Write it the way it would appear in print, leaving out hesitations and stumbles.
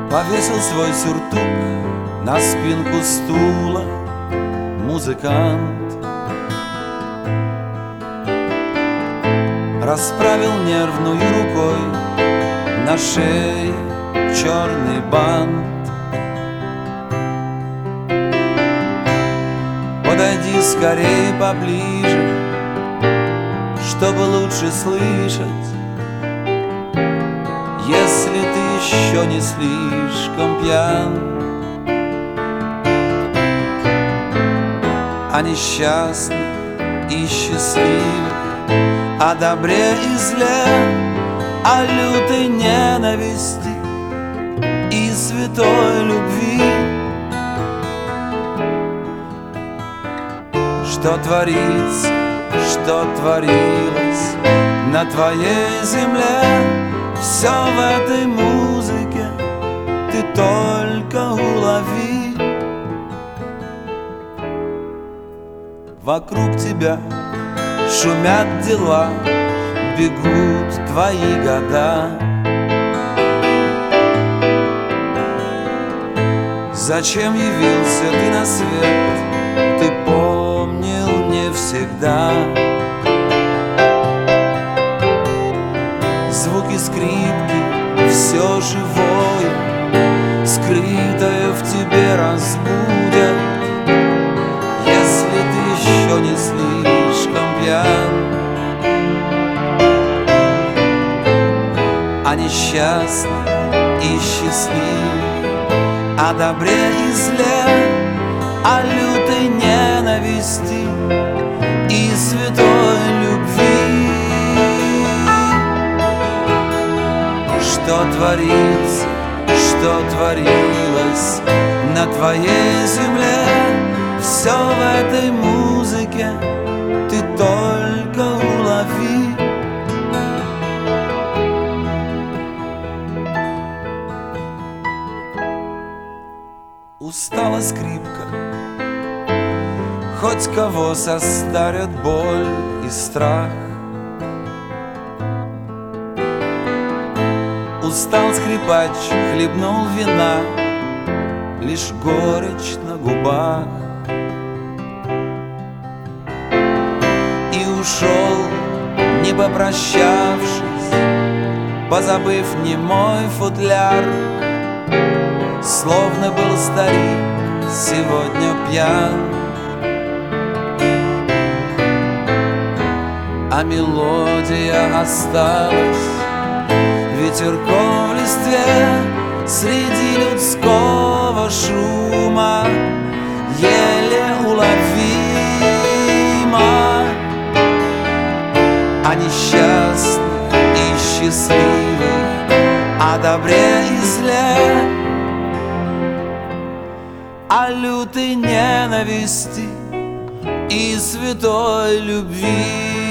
Повесил свой сюртук на спинку стула музыкант, расправил нервной рукой на шее черный бант. Подойди скорее поближе, чтобы лучше слышать, если ты еще не слишком пьян. О несчастных и счастливых, о добре и зле, о лютой ненависти и святой любви. Что творится, что творилось на твоей земле, все в этой музыке ты только улови. Вокруг тебя шумят дела, бегут твои года. Зачем явился ты на свет, ты помнил не всегда. Звуки скрипки, все живое, скрытое в тебе разбудят, если ты еще не слишком пьян. О несчастных и счастливых, о добре и зле, о лютой ненависти и святой любви. Что творится, что творилось на твоей земле, все в этой музыке ты только улови. Устала скрипка, хоть кого состарят боль и страх. Устал скрипач, хлебнул вина, лишь горечь на губах. И ушел, не попрощавшись, позабыв немой футляр. Словно был старик сегодня пьян, а мелодия осталась ветерком в листве среди людского шума, еле уловима. О несчастных и счастливых, о добре и зле, о лютой ненависти и святой любви.